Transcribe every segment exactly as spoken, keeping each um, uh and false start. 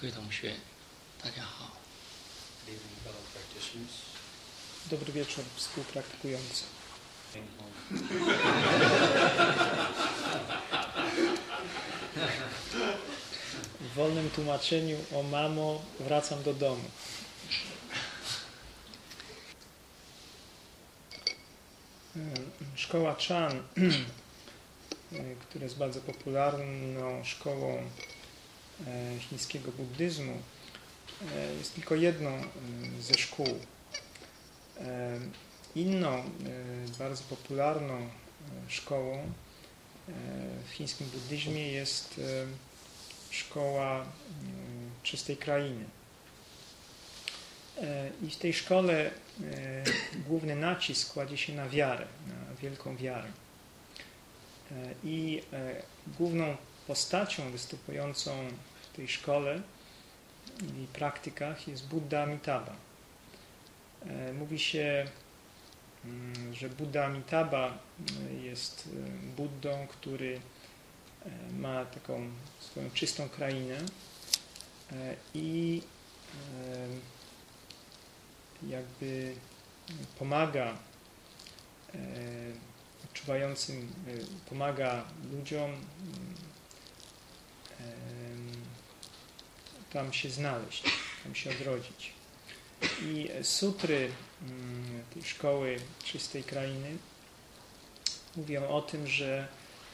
位同学，大家好。 Dobry wieczór, współpraktykujący. W wolnym tłumaczeniu o mamo wracam do domu. Szkoła Chan, która jest bardzo popularną szkołą chińskiego buddyzmu, jest tylko jedną ze szkół. Inną, bardzo popularną szkołą w chińskim buddyzmie jest szkoła czystej krainy. I w tej szkole główny nacisk kładzie się na wiarę, na wielką wiarę. I główną postacią występującą w tej szkole i praktykach jest Buddha Amitabha. Mówi się, że Buddha Amitabha jest Buddą, który ma taką swoją czystą krainę i jakby pomaga odczuwającym, pomaga ludziom tam się znaleźć, tam się odrodzić. I sutry tej szkoły czystej krainy mówią o tym, że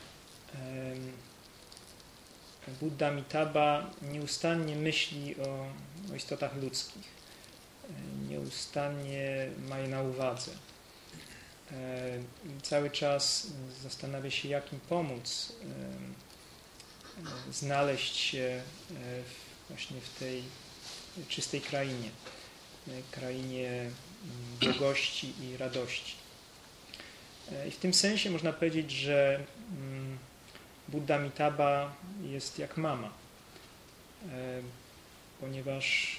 Buddha Amitabha nieustannie myśli o, o istotach ludzkich, nieustannie ma je na uwadze. I cały czas zastanawia się, jak im pomóc znaleźć się właśnie w tej czystej krainie, krainie błogości i radości. I w tym sensie można powiedzieć, że Buddha Amitabha jest jak mama, ponieważ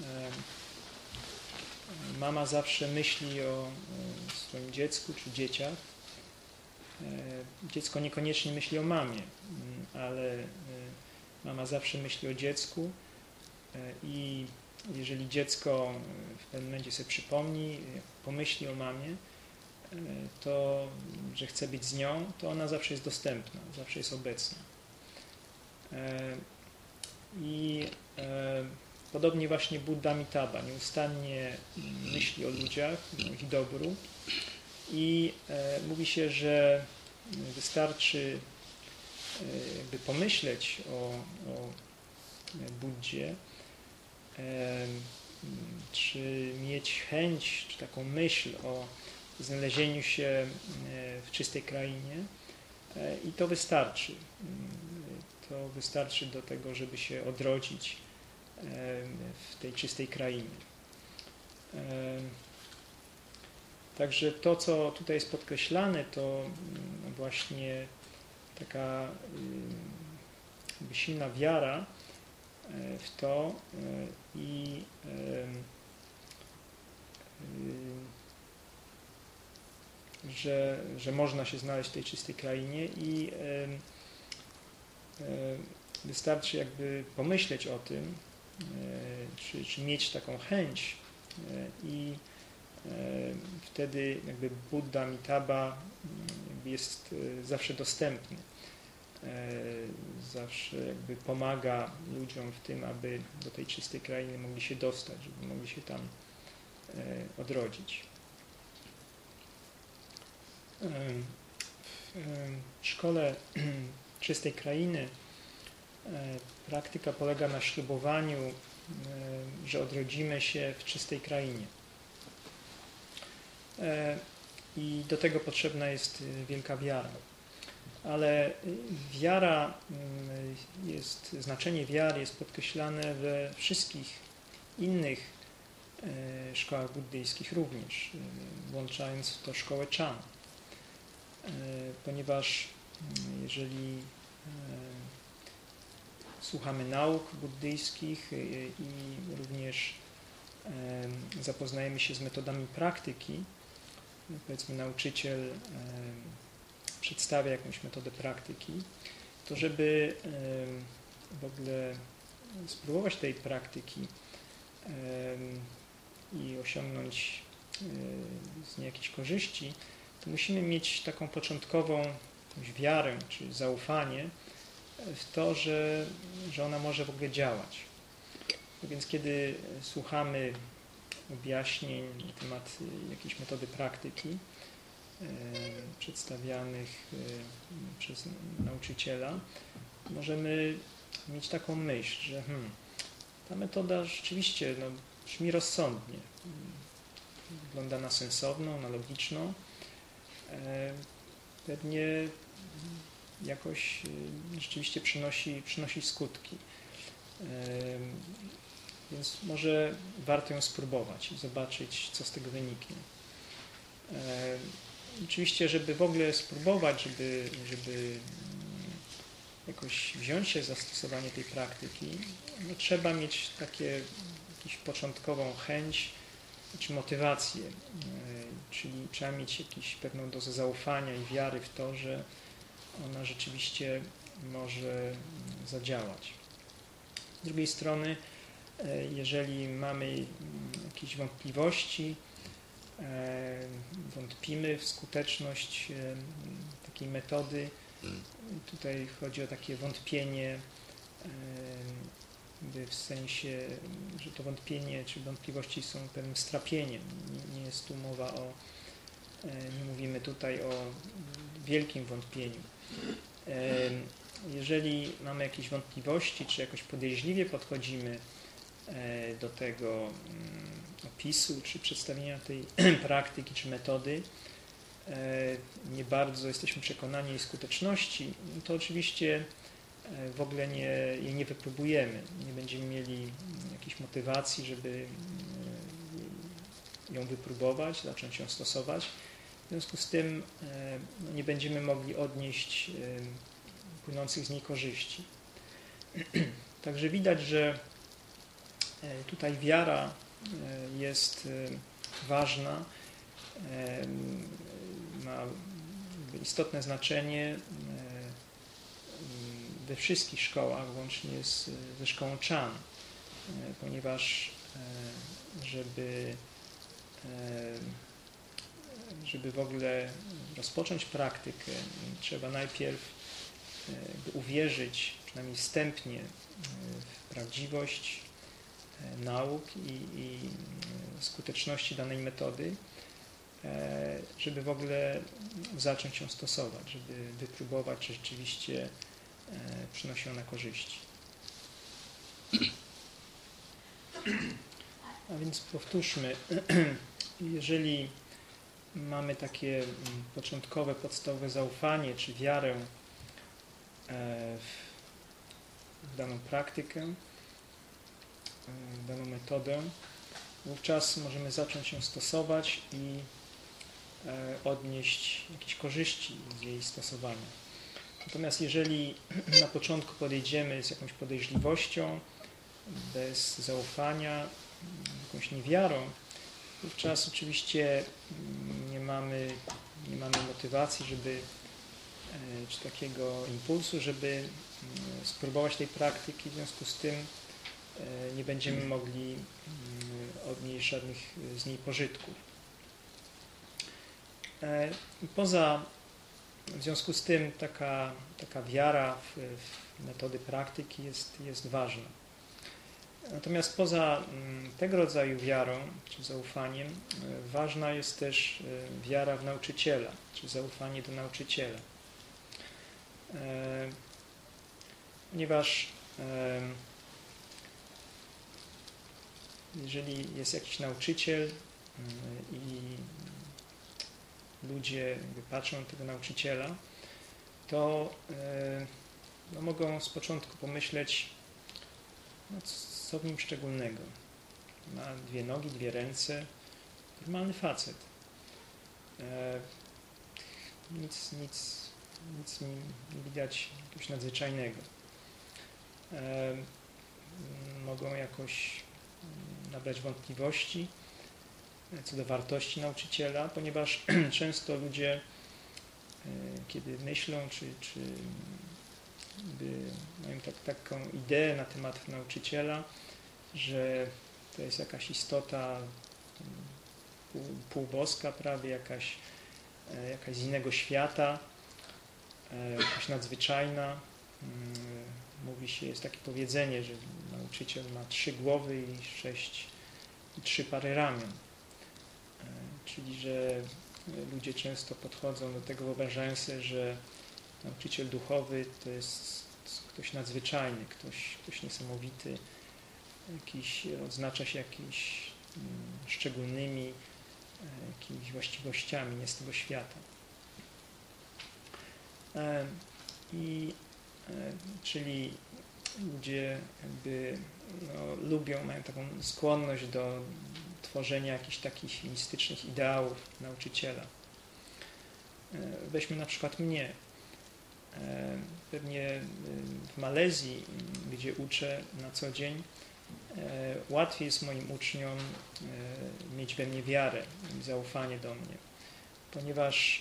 mama zawsze myśli o swoim dziecku czy dzieciach. Dziecko niekoniecznie myśli o mamie, ale mama zawsze myśli o dziecku i jeżeli dziecko w pewnym momencie sobie przypomni, pomyśli o mamie, to, że chce być z nią, to ona zawsze jest dostępna, zawsze jest obecna. I podobnie właśnie Buddha Amitabha nieustannie myśli o ludziach, o ich dobru i mówi się, że wystarczy jakby pomyśleć o, o Buddzie, czy mieć chęć, czy taką myśl o znalezieniu się w czystej krainie i to wystarczy. To wystarczy do tego, żeby się odrodzić w tej czystej krainie. Także to, co tutaj jest podkreślane, to właśnie taka jakby silna wiara w to i że, że można się znaleźć w tej czystej krainie i wystarczy jakby pomyśleć o tym, czy, czy mieć taką chęć i wtedy jakby Buddha Amitabha jest zawsze dostępny. Zawsze jakby pomaga ludziom w tym, aby do tej czystej krainy mogli się dostać, żeby mogli się tam odrodzić. W szkole czystej krainy praktyka polega na ślubowaniu, że odrodzimy się w czystej krainie. I do tego potrzebna jest wielka wiara. Ale wiara jest, znaczenie wiary jest podkreślane we wszystkich innych szkołach buddyjskich również, włączając w to szkołę Chan. Ponieważ jeżeli słuchamy nauk buddyjskich i również zapoznajemy się z metodami praktyki, powiedzmy nauczyciel przedstawia jakąś metodę praktyki, to żeby w ogóle spróbować tej praktyki i osiągnąć z niej jakieś korzyści, to musimy mieć taką początkową jakąś wiarę czy zaufanie w to, że, że ona może w ogóle działać. Więc kiedy słuchamy objaśnień na temat jakiejś metody praktyki e, przedstawianych e, przez nauczyciela, możemy mieć taką myśl, że hmm, ta metoda rzeczywiście no, brzmi rozsądnie, wygląda na sensowną, na logiczną, e, pewnie jakoś e, rzeczywiście przynosi, przynosi skutki. E, Więc może warto ją spróbować i zobaczyć, co z tego wyniknie. E, oczywiście, żeby w ogóle spróbować, żeby, żeby jakoś wziąć się za stosowanie tej praktyki, no trzeba mieć takie, jakąś początkową chęć czy motywację, e, czyli trzeba mieć jakąś pewną dozę zaufania i wiary w to, że ona rzeczywiście może zadziałać. Z drugiej strony, jeżeli mamy jakieś wątpliwości, wątpimy w skuteczność takiej metody, tutaj chodzi o takie wątpienie w sensie, że to wątpienie czy wątpliwości są pewnym strapieniem. Nie jest tu mowa o, nie mówimy tutaj o wielkim wątpieniu. Jeżeli mamy jakieś wątpliwości, czy jakoś podejrzliwie podchodzimy do tego opisu, czy przedstawienia tej praktyki, czy metody, nie bardzo jesteśmy przekonani jej skuteczności, to oczywiście w ogóle nie, jej nie wypróbujemy. Nie będziemy mieli jakiejś motywacji, żeby ją wypróbować, zacząć ją stosować. W związku z tym no, nie będziemy mogli odnieść płynących z niej korzyści. Także widać, że tutaj wiara jest ważna, ma istotne znaczenie we wszystkich szkołach, łącznie z, ze szkołą Chan, ponieważ żeby, żeby w ogóle rozpocząć praktykę, trzeba najpierw uwierzyć, przynajmniej wstępnie, w prawdziwość nauk i, i skuteczności danej metody, żeby w ogóle zacząć ją stosować, żeby wypróbować, czy rzeczywiście przynosi ona korzyści. A więc powtórzmy, jeżeli mamy takie początkowe, podstawowe zaufanie czy wiarę w daną praktykę, w daną metodę, wówczas możemy zacząć ją stosować i odnieść jakieś korzyści z jej stosowania. Natomiast jeżeli na początku podejdziemy z jakąś podejrzliwością, bez zaufania, jakąś niewiarą, wówczas oczywiście nie mamy, nie mamy motywacji, żeby, czy takiego impulsu, żeby spróbować tej praktyki, w związku z tym nie będziemy mogli odnieść żadnych z niej pożytków. Poza, w związku z tym taka, taka wiara w, w metody praktyki jest, jest ważna. Natomiast poza tego rodzaju wiarą czy zaufaniem ważna jest też wiara w nauczyciela, czy zaufanie do nauczyciela. Ponieważ jeżeli jest jakiś nauczyciel i ludzie patrzą na tego nauczyciela, to no, mogą z początku pomyśleć, no, co w nim szczególnego. Ma dwie nogi, dwie ręce, normalny facet. Nic, nic, nic nie widać jakiegoś nadzwyczajnego. Mogą jakoś nabrać wątpliwości co do wartości nauczyciela, ponieważ często ludzie, kiedy myślą, czy, czy by, mają tak, taką ideę na temat nauczyciela, że to jest jakaś istota pół, półboska prawie, jakaś, jakaś z innego świata, jakaś nadzwyczajna. Mówi się, jest takie powiedzenie, że nauczyciel ma trzy głowy i sześć, i trzy pary ramion. Czyli, że ludzie często podchodzą do tego, wyobrażając sobie, że nauczyciel duchowy to jest ktoś nadzwyczajny, ktoś, ktoś niesamowity, jakiś, odznacza się jakimiś szczególnymi jakimiś właściwościami nie z tego świata. I czyli ludzie jakby no, lubią, mają taką skłonność do tworzenia jakichś takich mistycznych ideałów nauczyciela. Weźmy na przykład mnie. Pewnie w Malezji, gdzie uczę na co dzień, łatwiej jest moim uczniom mieć we mnie wiarę i zaufanie do mnie, ponieważ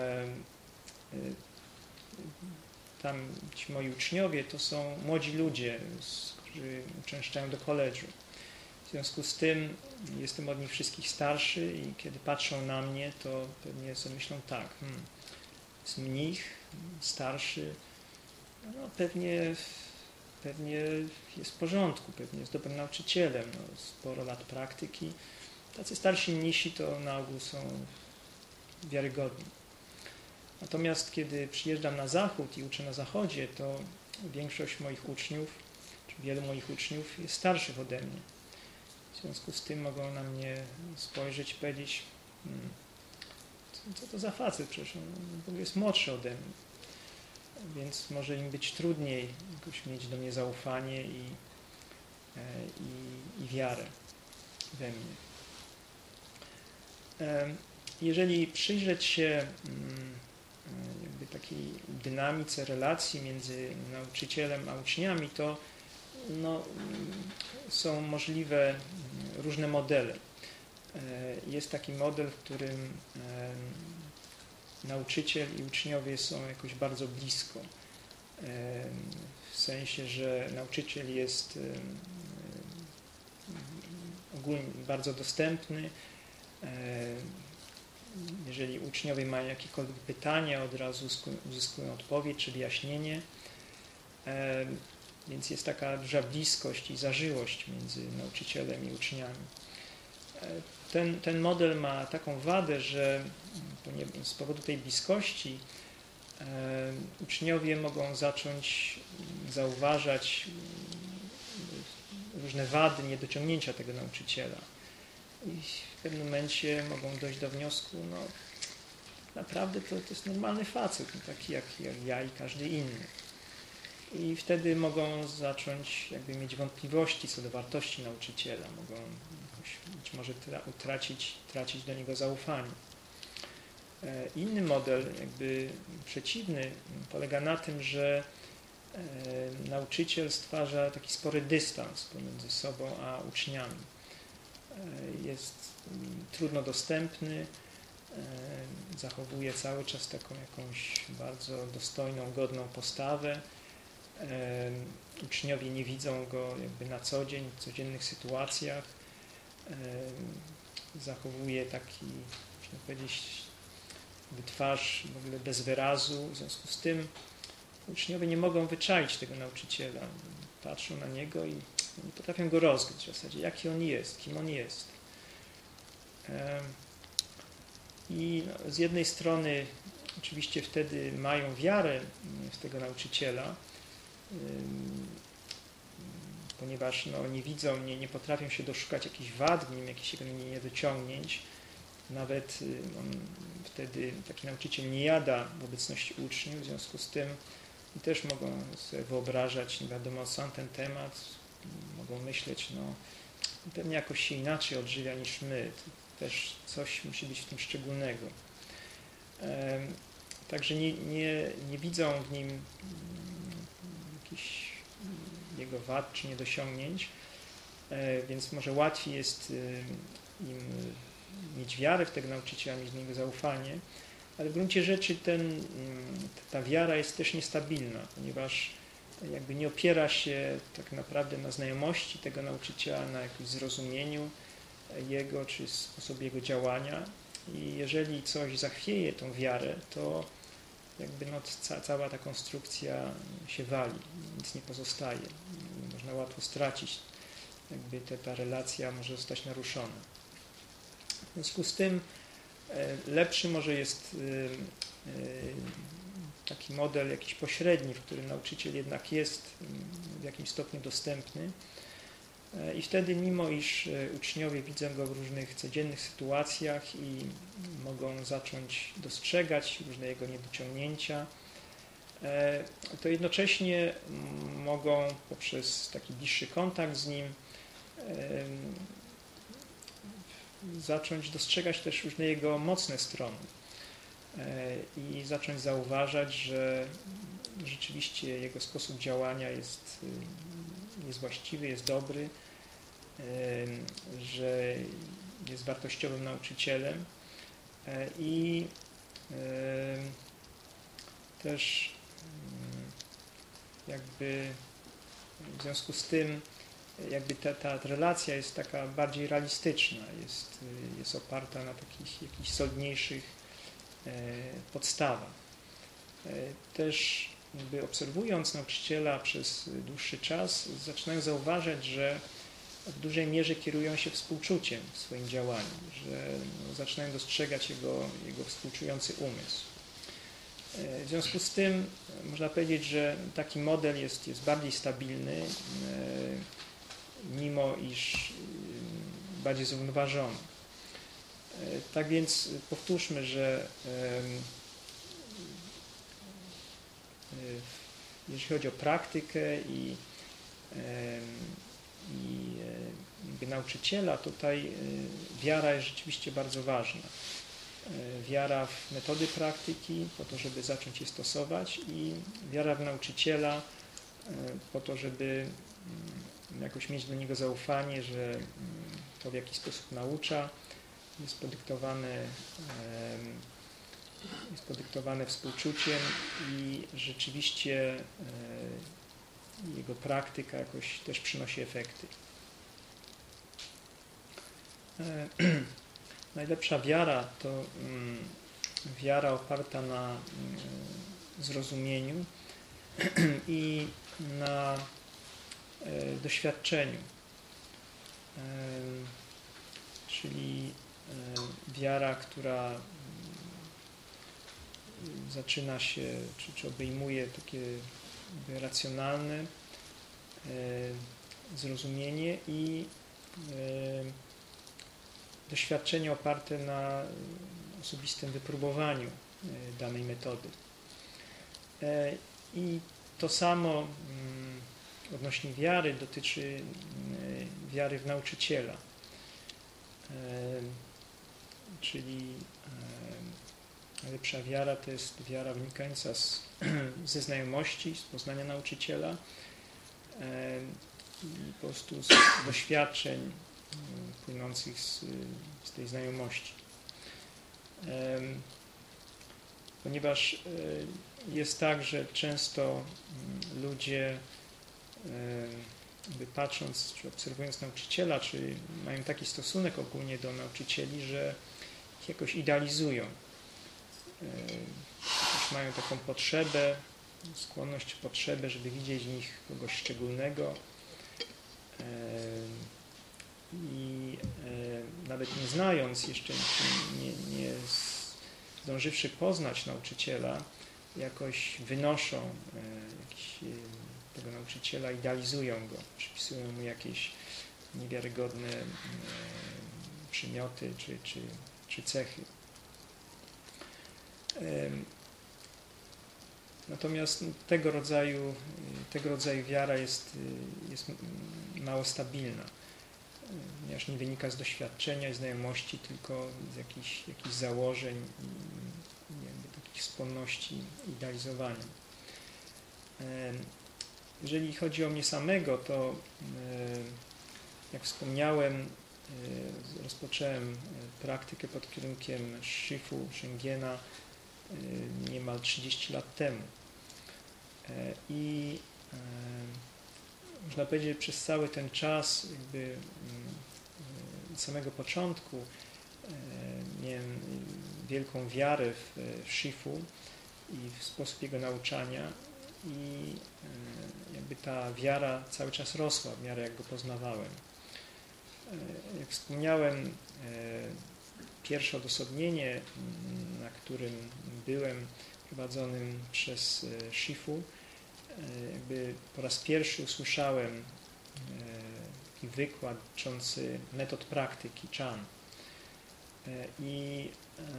tam ci moi uczniowie to są młodzi ludzie, którzy uczęszczają do koledżu. W związku z tym jestem od nich wszystkich starszy i kiedy patrzą na mnie, to pewnie sobie myślą tak, hmm, jest mnich, starszy, no pewnie, pewnie jest w porządku, pewnie jest dobrym nauczycielem, no, sporo lat praktyki. Tacy starsi mnisi to na ogół są wiarygodni. Natomiast kiedy przyjeżdżam na zachód i uczę na zachodzie, to większość moich uczniów, czy wielu moich uczniów jest starszych ode mnie. W związku z tym mogą na mnie spojrzeć i powiedzieć, hmm, co, co to za facet, przecież on w ogóle jest młodszy ode mnie. Więc może im być trudniej jakoś mieć do mnie zaufanie i, i, i wiarę we mnie. Jeżeli przyjrzeć się jakby takiej dynamice relacji między nauczycielem a uczniami, to no, są możliwe różne modele. Jest taki model, w którym nauczyciel i uczniowie są jakoś bardzo blisko. W sensie, że nauczyciel jest ogólnie bardzo dostępny. Jeżeli uczniowie mają jakiekolwiek pytania, od razu uzyskują odpowiedź czy wyjaśnienie. Więc jest taka duża bliskość i zażyłość między nauczycielem i uczniami. Ten, ten model ma taką wadę, że z powodu tej bliskości e, uczniowie mogą zacząć zauważać różne wady, niedociągnięcia tego nauczyciela. I w pewnym momencie mogą dojść do wniosku, no naprawdę to, to jest normalny facet, taki jak, jak ja i każdy inny. I wtedy mogą zacząć jakby mieć wątpliwości co do wartości nauczyciela, mogą jakoś być może utracić, tracić do niego zaufanie. Inny model, jakby przeciwny, polega na tym, że nauczyciel stwarza taki spory dystans pomiędzy sobą a uczniami. Jest trudno dostępny, zachowuje cały czas taką jakąś bardzo dostojną, godną postawę. Uczniowie nie widzą go jakby na co dzień, w codziennych sytuacjach. Zachowuje taki, można powiedzieć, twarz w ogóle bez wyrazu. W związku z tym uczniowie nie mogą wyczaić tego nauczyciela. Patrzą na niego i nie potrafią go rozgryźć w zasadzie, jaki on jest, kim on jest. I no, z jednej strony oczywiście wtedy mają wiarę w tego nauczyciela, ponieważ no, nie widzą, nie, nie potrafią się doszukać jakichś wad w nim, jakichś niedociągnięć. Nawet on wtedy, taki nauczyciel nie jada w obecności uczniów, w związku z tym też mogą sobie wyobrażać, nie wiadomo, sam ten temat, mogą myśleć, no pewnie jakoś się inaczej odżywia niż my, też coś musi być w tym szczególnego. Także nie, nie, nie widzą w nim jakichś jego wad czy niedociągnięć, więc może łatwiej jest im mieć wiarę w tego nauczyciela, mieć w niego zaufanie, ale w gruncie rzeczy ten, ta wiara jest też niestabilna, ponieważ jakby nie opiera się tak naprawdę na znajomości tego nauczyciela, na jakimś zrozumieniu jego czy sposobie jego działania. I jeżeli coś zachwieje tą wiarę, to jakby no, ca, cała ta konstrukcja się wali, nic nie pozostaje. Można łatwo stracić, jakby te, ta relacja może zostać naruszona. W związku z tym lepszy może jest taki model jakiś pośredni, w którym nauczyciel jednak jest w jakimś stopniu dostępny i wtedy, mimo iż uczniowie widzą go w różnych codziennych sytuacjach i mogą zacząć dostrzegać różne jego niedociągnięcia, to jednocześnie mogą poprzez taki bliższy kontakt z nim zacząć dostrzegać też różne jego mocne strony i zacząć zauważać, że rzeczywiście jego sposób działania jest, jest właściwy, jest dobry, że jest wartościowym nauczycielem i też jakby w związku z tym jakby ta, ta relacja jest taka bardziej realistyczna, jest, jest oparta na takich jakichś solidniejszych podstawach. Też jakby obserwując nauczyciela przez dłuższy czas, zaczynają zauważać, że w dużej mierze kierują się współczuciem w swoim działaniu, że no, zaczynają dostrzegać jego, jego współczujący umysł. W związku z tym można powiedzieć, że taki model jest, jest bardziej stabilny, mimo iż bardziej zrównoważony. Tak więc powtórzmy, że jeżeli chodzi o praktykę i, i nauczyciela, tutaj wiara jest rzeczywiście bardzo ważna. Wiara w metody praktyki po to, żeby zacząć je stosować i wiara w nauczyciela po to, żeby jakoś mieć do niego zaufanie, że to w jakiś sposób naucza, jest podyktowane, jest podyktowane współczuciem i rzeczywiście jego praktyka jakoś też przynosi efekty. Najlepsza wiara to wiara oparta na zrozumieniu i na doświadczeniu, czyli wiara, która zaczyna się, czy, czy obejmuje takie racjonalne zrozumienie i doświadczenie oparte na osobistym wypróbowaniu danej metody. I to samo odnośnie wiary dotyczy wiary w nauczyciela, czyli najlepsza wiara to jest wiara wynikająca z, ze znajomości, z poznania nauczyciela i po prostu z doświadczeń płynących z, z tej znajomości. Ponieważ jest tak, że często ludzie jakby patrząc, czy obserwując nauczyciela, czy mają taki stosunek ogólnie do nauczycieli, że ich jakoś idealizują. Jakoś mają taką potrzebę, skłonność, potrzebę, żeby widzieć w nich kogoś szczególnego i nawet nie znając, jeszcze nie, nie zdążywszy poznać nauczyciela, jakoś wynoszą jakiś, tego nauczyciela, idealizują go, przypisują mu jakieś niewiarygodne przymioty czy, czy, czy cechy. Natomiast tego rodzaju, tego rodzaju wiara jest, jest mało stabilna, ponieważ nie wynika z doświadczenia i znajomości, tylko z jakichś, jakichś założeń i jakby takich skłonności idealizowania. Jeżeli chodzi o mnie samego, to jak wspomniałem, rozpocząłem praktykę pod kierunkiem Shifu Shengena niemal trzydzieści lat temu. I można powiedzieć, przez cały ten czas, jakby od samego początku, miałem wielką wiarę w, w Shifu i w sposób jego nauczania i jakby ta wiara cały czas rosła w miarę jak go poznawałem. Jak wspomniałem, pierwsze odosobnienie, na którym byłem prowadzonym przez Shifu, jakby po raz pierwszy usłyszałem taki wykład dotyczący metod praktyki Chan i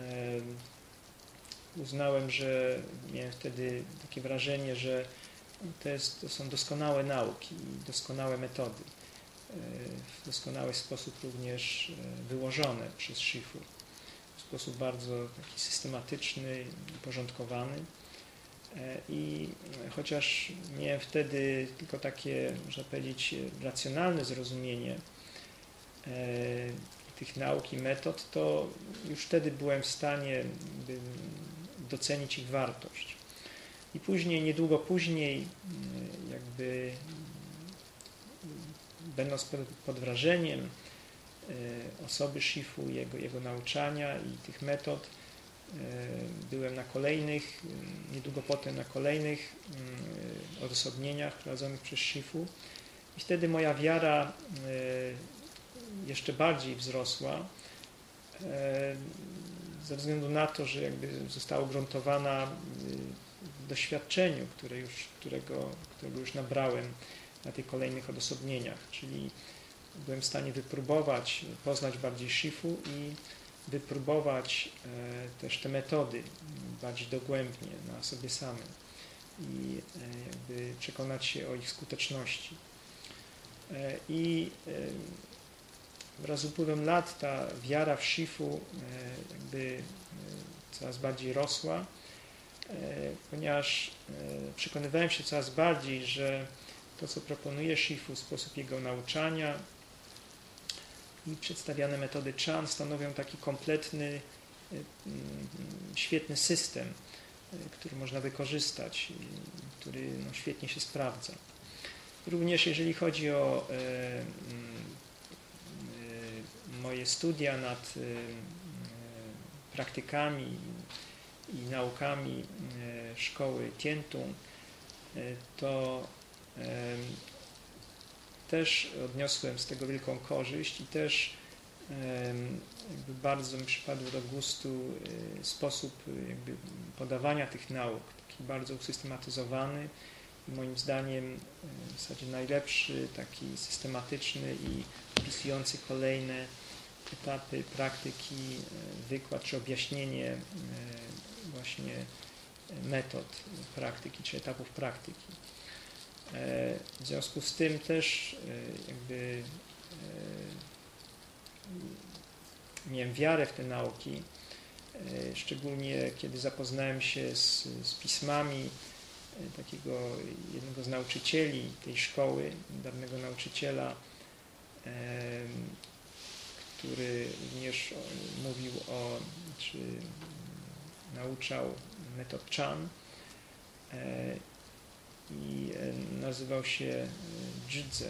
uznałem, że miałem wtedy takie wrażenie, że to, jest, to są doskonałe nauki i doskonałe metody, w doskonały sposób również wyłożone przez Shifu, w sposób bardzo taki systematyczny i uporządkowany. I chociaż miałem wtedy tylko takie, można powiedzieć, racjonalne zrozumienie tych nauk i metod, to już wtedy byłem w stanie docenić ich wartość. I później, niedługo później, jakby będąc pod, pod wrażeniem osoby Shifu, jego, jego nauczania i tych metod, byłem na kolejnych, niedługo potem na kolejnych odosobnieniach prowadzonych przez Shifu i wtedy moja wiara jeszcze bardziej wzrosła ze względu na to, że jakby została ugruntowana w doświadczeniu, które już, którego, którego już nabrałem na tych kolejnych odosobnieniach, czyli byłem w stanie wypróbować, poznać bardziej Shifu i wypróbować też te metody bardziej dogłębnie na sobie samym i jakby przekonać się o ich skuteczności. I wraz z upływem lat ta wiara w Shifu jakby coraz bardziej rosła, ponieważ przekonywałem się coraz bardziej, że to, co proponuje Shifu, sposób jego nauczania i przedstawiane metody Chan stanowią taki kompletny, świetny system, który można wykorzystać, który no, świetnie się sprawdza. Również jeżeli chodzi o e, e, moje studia nad e, praktykami i naukami e, szkoły Tiantung, e, to e, też odniosłem z tego wielką korzyść i też jakby bardzo mi przypadł do gustu sposób jakby podawania tych nauk, taki bardzo usystematyzowany i moim zdaniem w zasadzie najlepszy, taki systematyczny i opisujący kolejne etapy praktyki, wykład czy objaśnienie właśnie metod praktyki czy etapów praktyki. W związku z tym też jakby miałem wiarę w te nauki, szczególnie kiedy zapoznałem się z, z pismami takiego jednego z nauczycieli tej szkoły, dawnego nauczyciela, który również mówił o, czy nauczał metod Chan i nazywał się Jidze.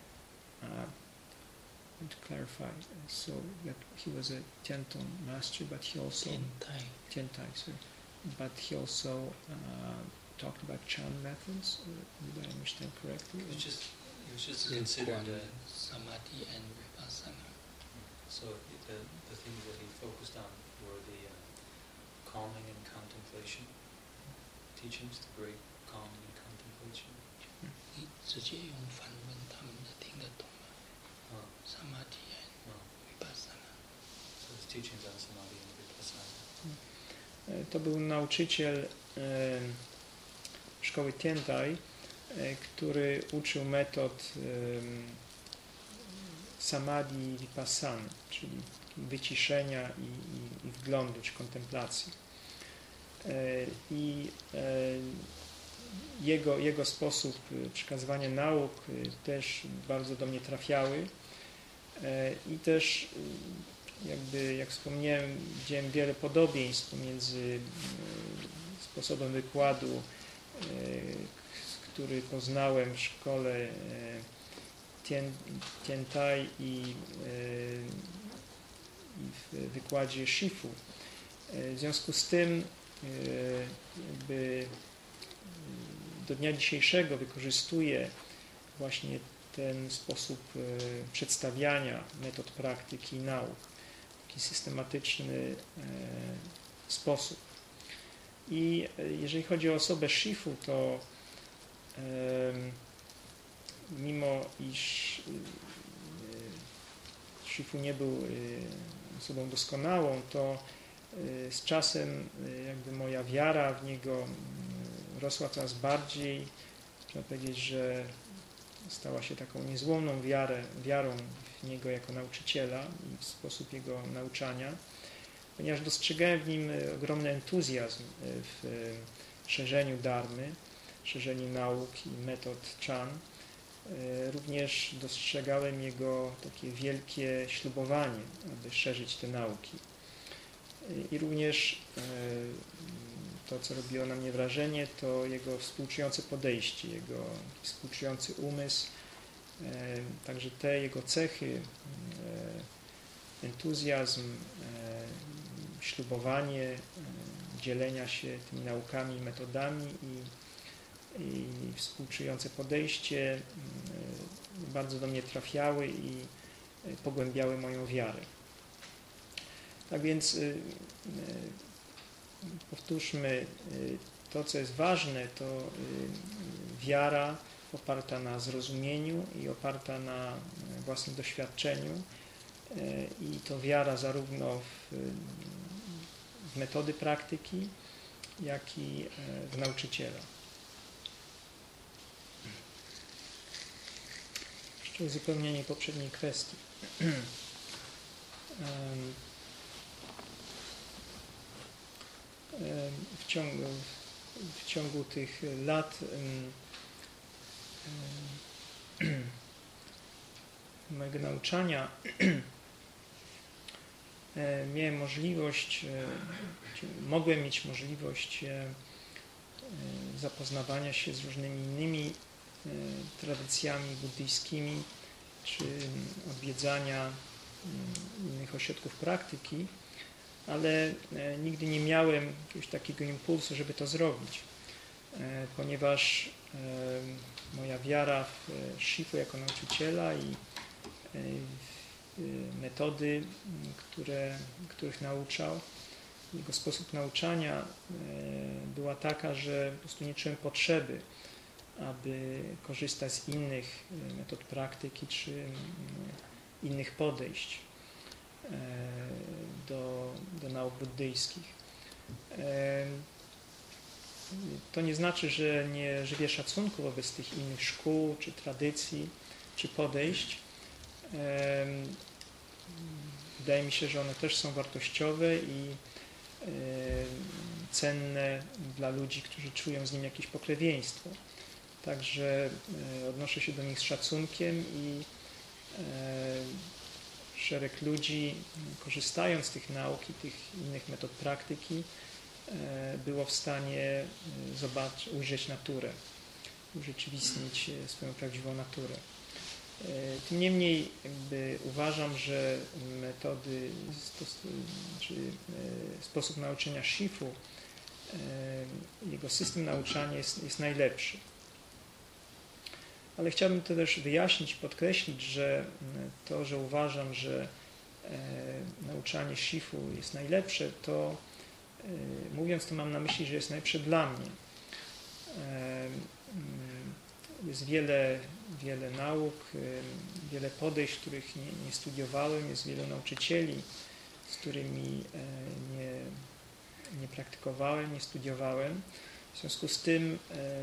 To clarify, so that he was a Tiantung master, but he also Tiantai. Tiantai, sorry, but he also uh, talked about Chan methods. Did I understand correctly? It was just, it was just considered Quan, uh, Samadhi and Vipassana. so the the things that he focused on were the uh, calming and contemplation teachings, the great calming and contemplation. 你直接用梵文，他们能听得懂吗？ Uh, Samadhi and uh, Vipassana. so his teachings on samadhi and vipassana. To był nauczyciel e, szkoły Tiantai, e, który uczył metod e, samadhi i vipassany, czyli wyciszenia i, i, i wglądu czy kontemplacji. E, I e, jego, jego sposób przekazywania nauk też bardzo do mnie trafiały e, i też jakby, jak wspomniałem, widziałem wiele podobieństw pomiędzy sposobem wykładu, który poznałem w szkole Tien, Tiantai i, i w wykładzie Shifu. W związku z tym jakby do dnia dzisiejszego wykorzystuję właśnie ten sposób przedstawiania metod praktyki i nauk, taki systematyczny sposób. I jeżeli chodzi o osobę Shifu, to mimo iż Shifu nie był osobą doskonałą, to z czasem jakby moja wiara w niego rosła coraz bardziej. Trzeba powiedzieć, że stała się taką niezłomną wiarę, wiarą w niego jako nauczyciela i w sposób jego nauczania, ponieważ dostrzegałem w nim ogromny entuzjazm w szerzeniu dharmy, szerzeniu nauk i metod Chan. Również dostrzegałem jego takie wielkie ślubowanie, aby szerzyć te nauki. I również to, co robiło na mnie wrażenie, to jego współczujące podejście, jego współczujący umysł, także te jego cechy, entuzjazm, ślubowanie, dzielenia się tymi naukami i metodami i, i współczujące podejście bardzo do mnie trafiały i pogłębiały moją wiarę. Tak więc powtórzmy, to co jest ważne, to wiara oparta na zrozumieniu i oparta na własnym doświadczeniu i to wiara zarówno w, w metody praktyki, jak i w nauczyciela. Jeszcze uzupełnienie poprzedniej kwestii. W ciągu, w ciągu tych lat mojego nauczania miałem możliwość, mogłem mieć możliwość zapoznawania się z różnymi innymi tradycjami buddyjskimi, czy odwiedzania innych ośrodków praktyki, ale nigdy nie miałem jakiegoś takiego impulsu, żeby to zrobić, ponieważ moja wiara w Shifu jako nauczyciela i metody, które, których nauczał, jego sposób nauczania była taka, że po prostu nie czułem potrzeby, aby korzystać z innych metod praktyki czy innych podejść do, do nauk buddyjskich. To nie znaczy, że nie żywię szacunku wobec tych innych szkół, czy tradycji, czy podejść. Wydaje mi się, że one też są wartościowe i cenne dla ludzi, którzy czują z nim jakieś pokrewieństwo. Także odnoszę się do nich z szacunkiem i szereg ludzi, korzystając z tych nauk i tych innych metod praktyki, było w stanie zobaczyć, ujrzeć naturę, urzeczywistnić swoją prawdziwą naturę. Tym niemniej jakby uważam, że metody, czy sposób nauczania Shifu, jego system nauczania jest, jest najlepszy. Ale chciałbym to też wyjaśnić, podkreślić, że to, że uważam, że nauczanie Shifu jest najlepsze, to mówiąc to mam na myśli, że jest najlepsze dla mnie. Jest wiele, wiele nauk, wiele podejść, których nie, nie studiowałem, jest wielu nauczycieli, z którymi nie, nie praktykowałem, nie studiowałem. W związku z tym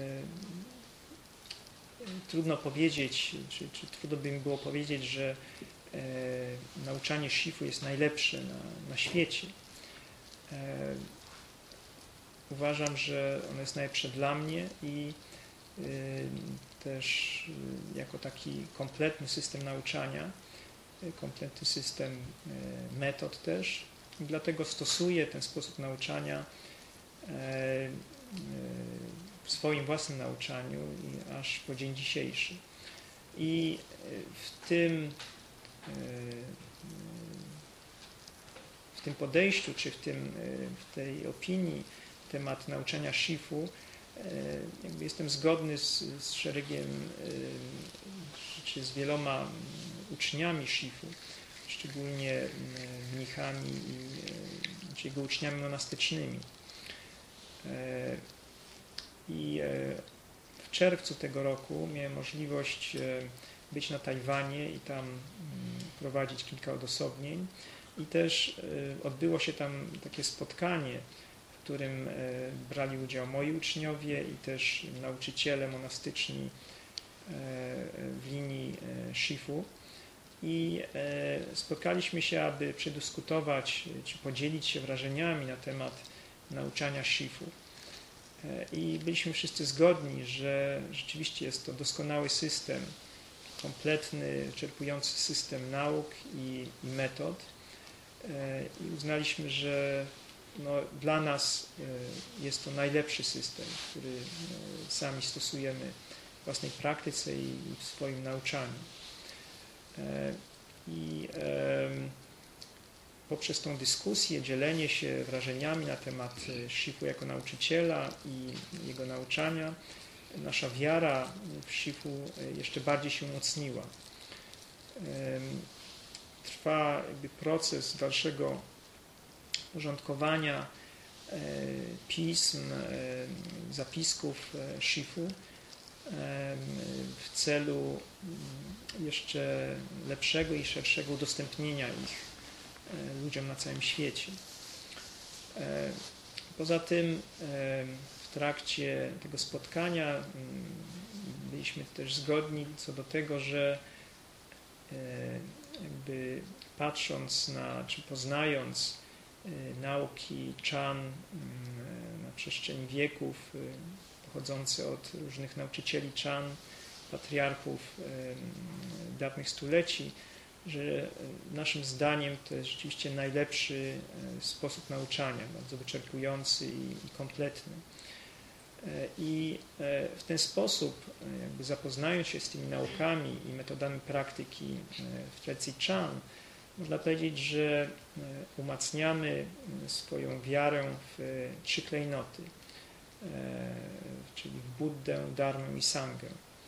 trudno powiedzieć, czy, czy trudno by mi było powiedzieć, że e, nauczanie Shifu jest najlepsze na, na świecie. E, uważam, że ono jest najlepsze dla mnie i e, też e, jako taki kompletny system nauczania, e, kompletny system e, metod też. I dlatego stosuję ten sposób nauczania e, e, w swoim własnym nauczaniu i aż po dzień dzisiejszy. I w tym, w tym podejściu, czy w, tym, w tej opinii na temat nauczania Shifu, jakby jestem zgodny z, z szeregiem, czy z wieloma uczniami Shifu, szczególnie mnichami i czy jego uczniami monastycznymi. I w czerwcu tego roku miałem możliwość być na Tajwanie i tam prowadzić kilka odosobnień. I też odbyło się tam takie spotkanie, w którym brali udział moi uczniowie i też nauczyciele monastyczni w linii Shifu. I spotkaliśmy się, aby przedyskutować czy podzielić się wrażeniami na temat nauczania Shifu. I byliśmy wszyscy zgodni, że rzeczywiście jest to doskonały system, kompletny, wyczerpujący system nauk i, i metod. I uznaliśmy, że no, dla nas jest to najlepszy system, który sami stosujemy w własnej praktyce i w swoim nauczaniu. I poprzez tą dyskusję, dzielenie się wrażeniami na temat Shifu jako nauczyciela i jego nauczania, nasza wiara w Shifu jeszcze bardziej się umocniła. Trwa jakby proces dalszego porządkowania pism, zapisków Shifu w celu jeszcze lepszego i szerszego udostępnienia ich ludziom na całym świecie. Poza tym w trakcie tego spotkania byliśmy też zgodni co do tego, że jakby patrząc na, czy poznając nauki Chan na przestrzeni wieków, pochodzące od różnych nauczycieli Chan, patriarchów dawnych stuleci, że naszym zdaniem to jest rzeczywiście najlepszy sposób nauczania, bardzo wyczerpujący i, i kompletny. I w ten sposób, jakby zapoznając się z tymi naukami i metodami praktyki w tradycji Chan, można powiedzieć, że umacniamy swoją wiarę w trzy klejnoty, czyli w Buddę, Dharmę i Sangę.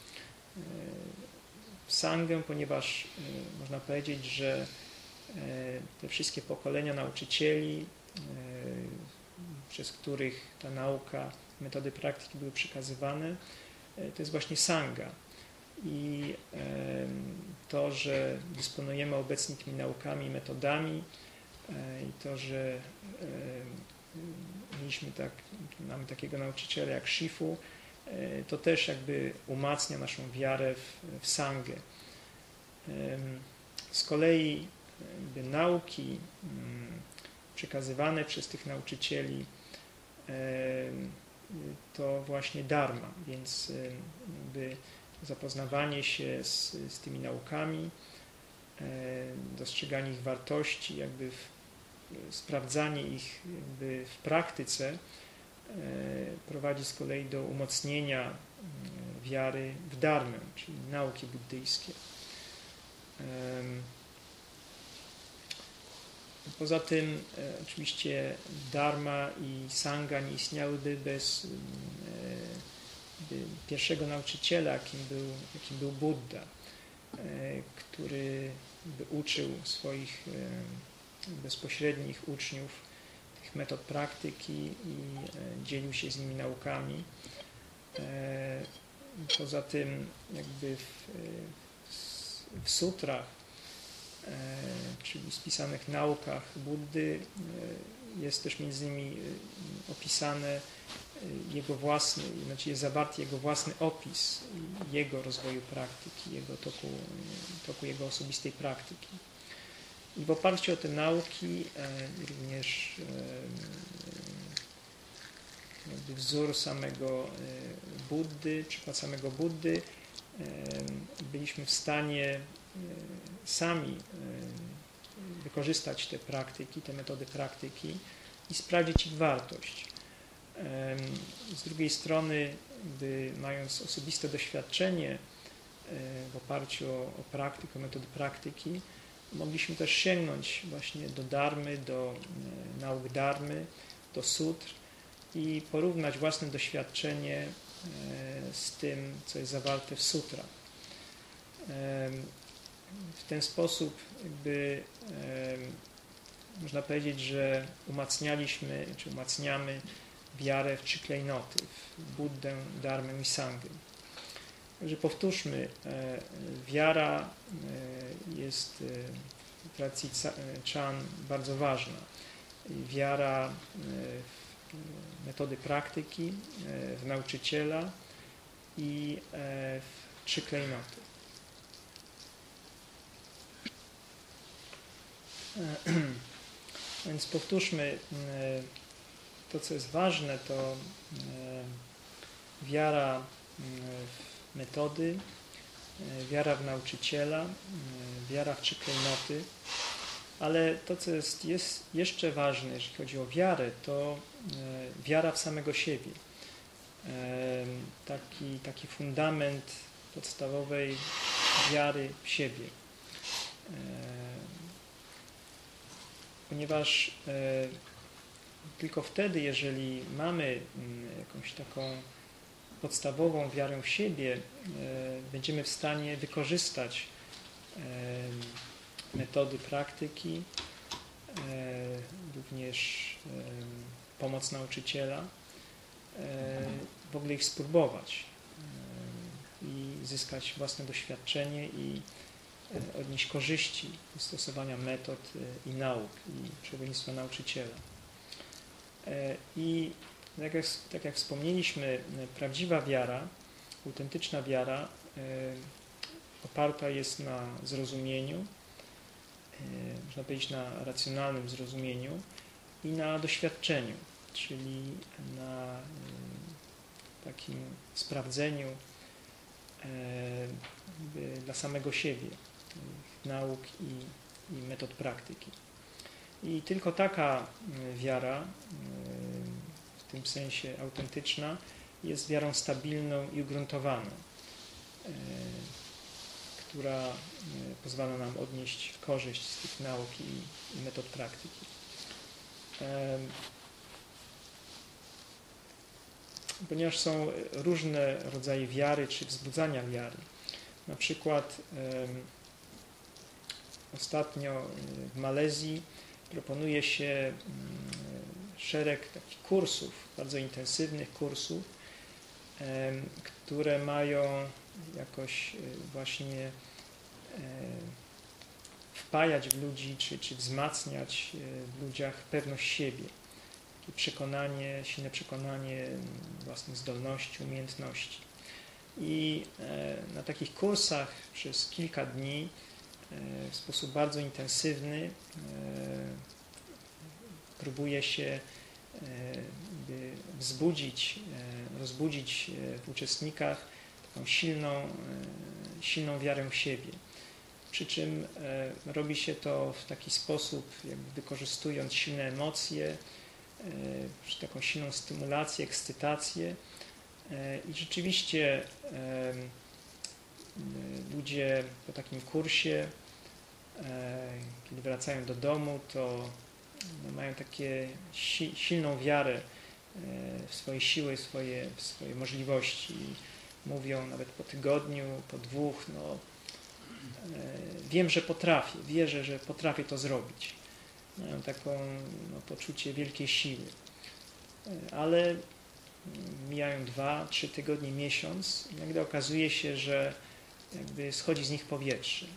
W Sangę, ponieważ można powiedzieć, że te wszystkie pokolenia nauczycieli, przez których ta nauka, metody praktyki były przekazywane, to jest właśnie Sangha. I to, że dysponujemy obecnie tymi naukami i metodami i to, że mieliśmy tak, mamy takiego nauczyciela jak Shifu, to też jakby umacnia naszą wiarę w, w Sangę. Z kolei jakby nauki przekazywane przez tych nauczycieli to właśnie dharma, więc jakby zapoznawanie się z, z tymi naukami, dostrzeganie ich wartości, jakby w, sprawdzanie ich jakby w praktyce prowadzi z kolei do umocnienia wiary w dharmę, czyli nauki buddyjskie. Poza tym oczywiście dharma i sangha nie istniałyby bez pierwszego nauczyciela, jakim był, jakim był Buddha, który uczył swoich bezpośrednich uczniów tych metod praktyki i dzielił się z nimi naukami. Poza tym jakby w, w sutrach, czyli spisanych naukach Buddy, jest też między innymi opisane jego własny, znaczy jest zawarty jego własny opis jego rozwoju praktyki, jego toku, toku jego osobistej praktyki. I w oparciu o te nauki również jakby wzór samego Buddy, przykład samego Buddy, byliśmy w stanie sami wykorzystać te praktyki, te metody praktyki i sprawdzić ich wartość. Z drugiej strony by mając osobiste doświadczenie w oparciu o, o praktykę, metody praktyki, mogliśmy też sięgnąć właśnie do dharmy, do nauk dharmy, do sutr i porównać własne doświadczenie z tym, co jest zawarte w sutrach. W ten sposób jakby można powiedzieć, że umacnialiśmy, czy umacniamy wiarę w trzy klejnoty, w Buddę, Dharmę i Sangę. Także powtórzmy, wiara jest w tradycji Chan bardzo ważna. Wiara w metody praktyki, w nauczyciela i w trzy klejnoty. Więc powtórzmy, to co jest ważne, to wiara w metody, wiara w nauczyciela, wiara w trzy klejnoty, ale to co jest, jest jeszcze ważne, jeśli chodzi o wiarę, to wiara w samego siebie. Taki, taki fundament podstawowej wiary w siebie. Ponieważ e, tylko wtedy, jeżeli mamy m, jakąś taką podstawową wiarę w siebie, e, będziemy w stanie wykorzystać e, metody praktyki, e, również e, pomoc nauczyciela, e, w ogóle ich spróbować e, i zyskać własne doświadczenie i odnieść korzyści z stosowania metod i nauk i przewodnictwa nauczyciela. I tak jak, tak jak wspomnieliśmy, prawdziwa wiara, autentyczna wiara oparta jest na zrozumieniu, można powiedzieć na racjonalnym zrozumieniu i na doświadczeniu, czyli na takim sprawdzeniu dla samego siebie nauk i, i metod praktyki. I tylko taka wiara, w tym sensie autentyczna, jest wiarą stabilną i ugruntowaną, która pozwala nam odnieść korzyść z tych nauk i, i metod praktyki. Ponieważ są różne rodzaje wiary czy wzbudzania wiary. Na przykład ostatnio w Malezji proponuje się szereg takich kursów, bardzo intensywnych kursów, które mają jakoś właśnie wpajać w ludzi, czy, czy wzmacniać w ludziach pewność siebie. Takie przekonanie, silne przekonanie własnych zdolności, umiejętności. I na takich kursach przez kilka dni w sposób bardzo intensywny próbuje się by wzbudzić, rozbudzić w uczestnikach taką silną, silną wiarę w siebie. Przy czym robi się to w taki sposób, jakby wykorzystując silne emocje, taką silną stymulację, ekscytację. I rzeczywiście ludzie po takim kursie, kiedy wracają do domu, to mają takie silną wiarę w swoje siły, w swoje, w swoje możliwości. Mówią nawet po tygodniu, po dwóch, no wiem, że potrafię, wierzę, że potrafię to zrobić. Mają taką no, poczucie wielkiej siły. Ale mijają dwa, trzy tygodnie, miesiąc i nagle okazuje się, że jakby schodzi z nich powietrze.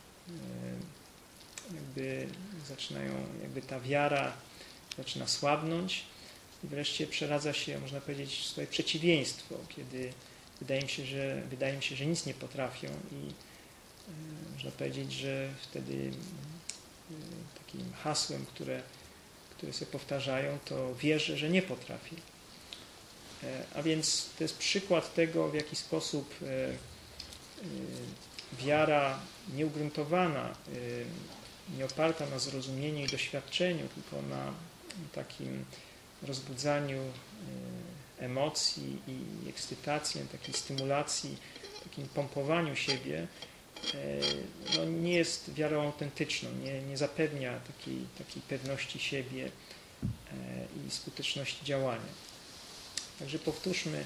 Jakby zaczynają, jakby ta wiara zaczyna słabnąć i wreszcie przeradza się, można powiedzieć, w swoje przeciwieństwo, kiedy wydaje mi się, że, wydaje mi się, że nic nie potrafią i można powiedzieć, że wtedy takim hasłem, które, które sobie powtarzają, to wierzę, że nie potrafię. A więc to jest przykład tego, w jaki sposób wiara nieugruntowana, nie oparta na zrozumieniu i doświadczeniu, tylko na takim rozbudzaniu emocji i ekscytacji, takiej stymulacji, takim pompowaniu siebie, no nie jest wiarą autentyczną, nie, nie zapewnia takiej, takiej pewności siebie i skuteczności działania. Także powtórzmy,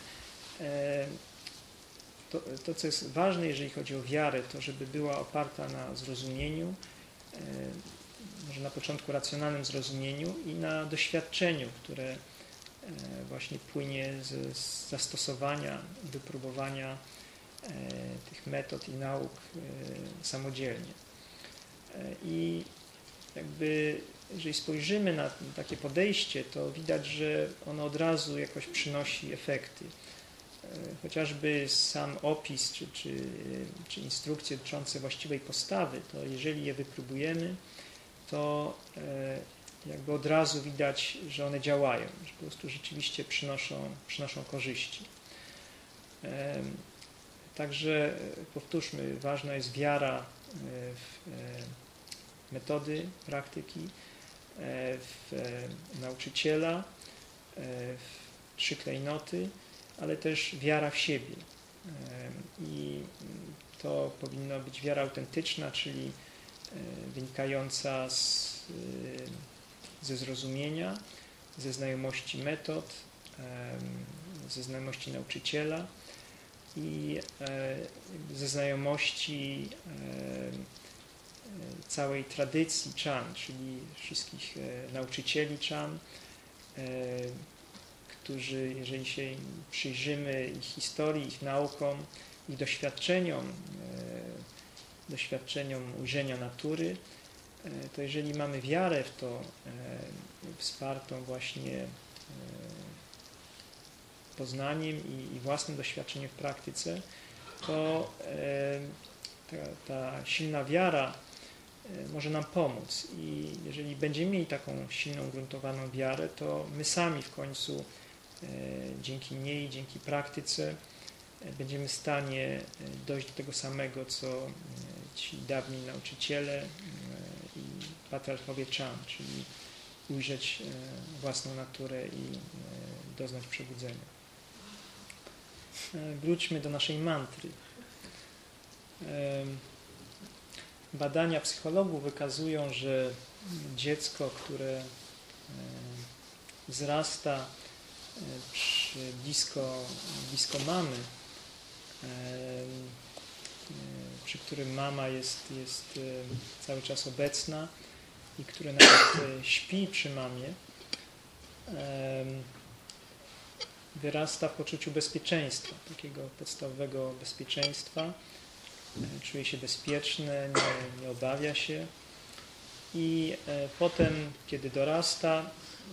to, to co jest ważne, jeżeli chodzi o wiarę, to żeby była oparta na zrozumieniu, może na początku racjonalnym zrozumieniu i na doświadczeniu, które właśnie płynie z, z zastosowania, wypróbowania tych metod i nauk samodzielnie. I jakby, jeżeli spojrzymy na takie podejście, to widać, że ono od razu jakoś przynosi efekty. Chociażby sam opis czy, czy, czy instrukcje dotyczące właściwej postawy, to jeżeli je wypróbujemy, to jakby od razu widać, że one działają, że po prostu rzeczywiście przynoszą, przynoszą korzyści. Także powtórzmy, ważna jest wiara w metody praktyki, w nauczyciela, w trzy klejnoty, ale też wiara w siebie. I to powinna być wiara autentyczna, czyli wynikająca z, ze zrozumienia, ze znajomości metod, ze znajomości nauczyciela i ze znajomości całej tradycji Chan, czyli wszystkich nauczycieli Chan, którzy, jeżeli się przyjrzymy ich historii, ich naukom, ich doświadczeniom, doświadczeniom ujrzenia natury, to jeżeli mamy wiarę w to, wspartą właśnie poznaniem i, i własnym doświadczeniem w praktyce, to ta, ta silna wiara może nam pomóc. I jeżeli będziemy mieli taką silną, ugruntowaną wiarę, to my sami w końcu dzięki niej, dzięki praktyce będziemy w stanie dojść do tego samego, co ci dawni nauczyciele i patriarchowie Chan, czyli ujrzeć własną naturę i doznać przebudzenia. Wróćmy do naszej mantry. Badania psychologów wykazują, że dziecko, które wzrasta przy blisko, blisko mamy, przy którym mama jest, jest cały czas obecna i które nawet śpi przy mamie, wyrasta w poczuciu bezpieczeństwa, takiego podstawowego bezpieczeństwa. Czuje się bezpieczne, nie, nie obawia się i potem, kiedy dorasta,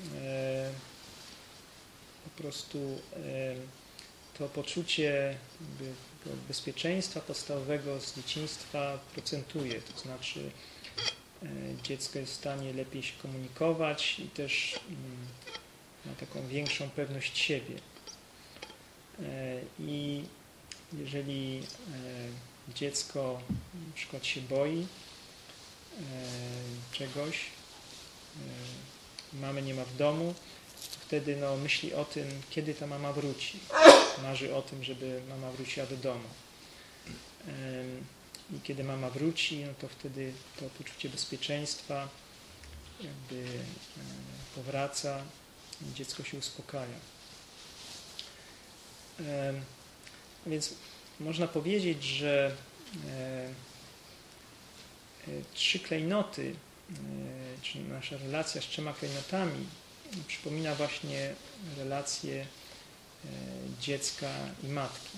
po prostu to poczucie bezpieczeństwa podstawowego z dzieciństwa procentuje, to znaczy dziecko jest w stanie lepiej się komunikować i też ma taką większą pewność siebie. I jeżeli dziecko na przykład się boi czegoś, mamy nie ma w domu, to wtedy no, myśli o tym, kiedy ta mama wróci. Marzy o tym, żeby mama wróciła do domu. I kiedy mama wróci, no to wtedy to poczucie bezpieczeństwa jakby powraca i dziecko się uspokaja. Więc można powiedzieć, że trzy klejnoty, czyli nasza relacja z trzema klejnotami przypomina właśnie relację dziecka i matki.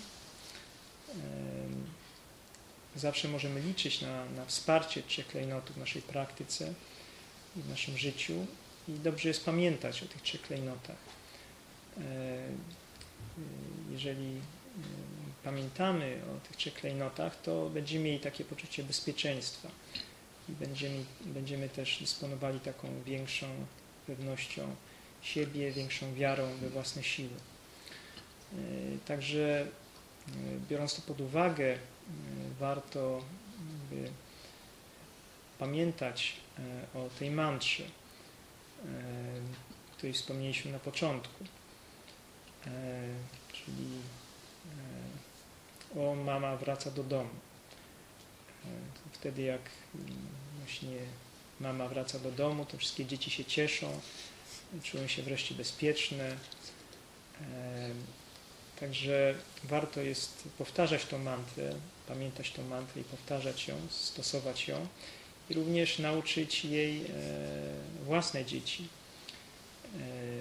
Zawsze możemy liczyć na, na wsparcie trzech klejnotów w naszej praktyce i w naszym życiu i dobrze jest pamiętać o tych trzech klejnotach. Jeżeli pamiętamy o tych trzech klejnotach, to będziemy mieli takie poczucie bezpieczeństwa i będziemy, będziemy też dysponowali taką większą pewnością siebie, większą wiarą we własne siły. Także biorąc to pod uwagę, warto jakby pamiętać o tej mantrze, o której wspomnieliśmy na początku. e, czyli e, o, mama wraca do domu. E, wtedy jak właśnie mama wraca do domu, to wszystkie dzieci się cieszą, czują się wreszcie bezpieczne. E, także warto jest powtarzać tą mantrę, pamiętać tą mantrę i powtarzać ją, stosować ją i również nauczyć jej e, własne dzieci, e,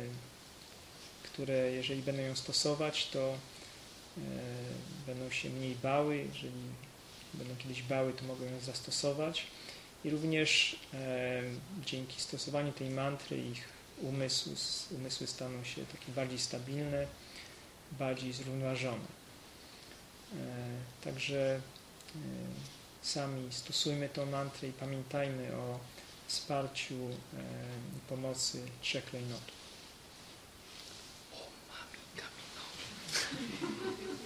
które jeżeli będą ją stosować, to e, będą się mniej bały, jeżeli będą kiedyś bały, to mogą ją zastosować i również e, dzięki stosowaniu tej mantry ich umysł, umysły staną się takie bardziej stabilne, bardziej zrównoważone. E, także e, sami stosujmy tą mantrę i pamiętajmy o wsparciu e, i pomocy trzech klejnotów. O, mami, kamino.